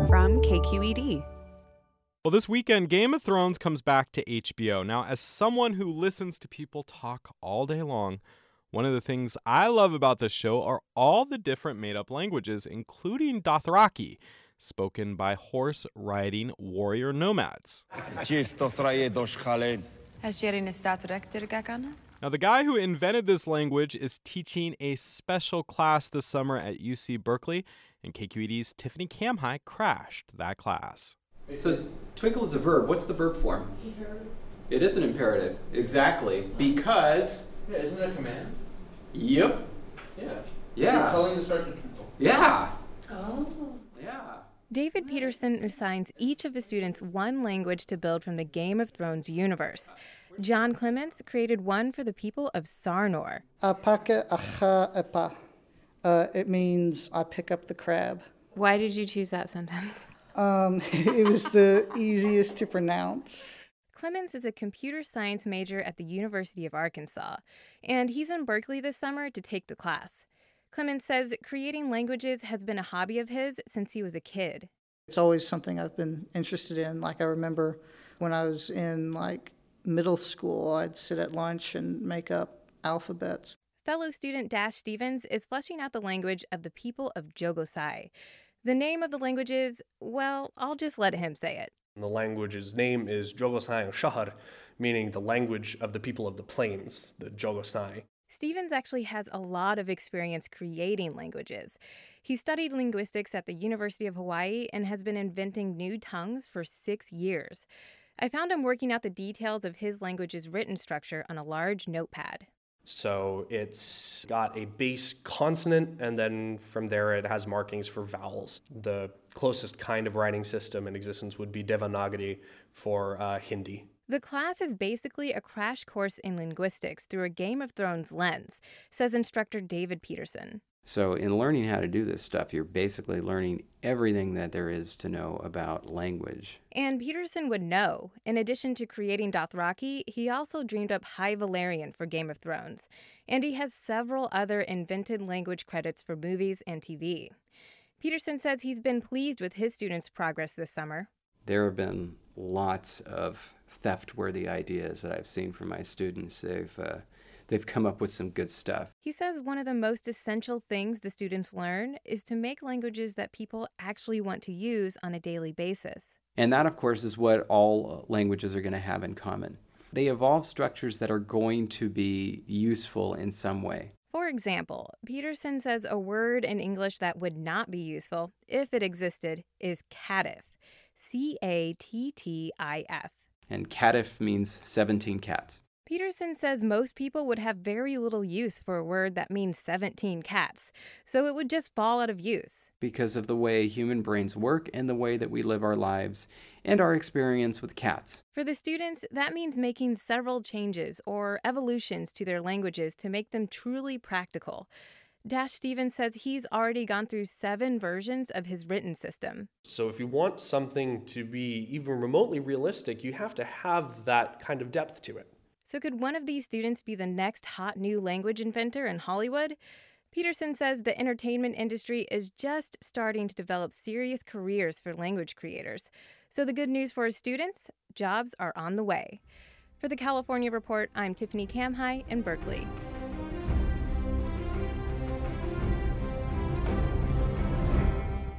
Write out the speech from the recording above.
from KQED. Well, this weekend, Game of Thrones comes back to HBO. Now, as someone who listens to people talk all day long, one of the things I love about this show are all the different made-up languages, including Dothraki, spoken by horse-riding warrior nomads. Now, the guy who invented this language is teaching a special class this summer at UC Berkeley, and KQED's Tiffany Kamhai crashed that class. So twinkle is a verb. What's the verb form? Imperative. It is an imperative. Exactly. Because... Yeah, isn't it a command? Yep. Yeah. Yeah. You're telling the start to twinkle. Yeah. Oh. Yeah. David Peterson assigns each of his students one language to build from the Game of Thrones universe. John Clements created one for the people of Sarnor. Apaka acha epa. It means I pick up the crab. Why did you choose that sentence? It was the easiest to pronounce. Clements is a computer science major at the University of Arkansas, and he's in Berkeley this summer to take the class. Clements says creating languages has been a hobby of his since he was a kid. It's always something I've been interested in. Like I remember when I was in middle school, I'd sit at lunch and make up alphabets. Fellow student Dash Stevens is fleshing out the language of the people of Jogosai. The name of the language is, well, I'll just let him say it. The language's name is Jogosai Shahar, meaning the language of the people of the plains, the Jogosai. Stevens actually has a lot of experience creating languages. He studied linguistics at the University of Hawaii and has been inventing new tongues for 6 years. I found him working out the details of his language's written structure on a large notepad. So it's got a base consonant, and then from there it has markings for vowels. The closest kind of writing system in existence would be Devanagari for Hindi. The class is basically a crash course in linguistics through a Game of Thrones lens, says instructor David Peterson. So in learning how to do this stuff, you're basically learning everything that there is to know about language. And Peterson would know. In addition to creating Dothraki, he also dreamed up High Valyrian for Game of Thrones. And he has several other invented language credits for movies and TV. Peterson says he's been pleased with his students' progress this summer. There have been lots of theft-worthy ideas that I've seen from my students. They've come up with some good stuff. He says one of the most essential things the students learn is to make languages that people actually want to use on a daily basis. And that, of course, is what all languages are going to have in common. They evolve structures that are going to be useful in some way. For example, Peterson says a word in English that would not be useful, if it existed, is catif. C-A-T-T-I-F. And catif means 17 cats. Peterson says most people would have very little use for a word that means 17 cats, so it would just fall out of use. Because of the way human brains work and the way that we live our lives and our experience with cats. For the students, that means making several changes or evolutions to their languages to make them truly practical. Dash Stevens says he's already gone through 7 versions of his written system. So if you want something to be even remotely realistic, you have to have that kind of depth to it. So could one of these students be the next hot new language inventor in Hollywood? Peterson says the entertainment industry is just starting to develop serious careers for language creators. So the good news for his students, jobs are on the way. For the California Report, I'm Tiffany Kamhai in Berkeley.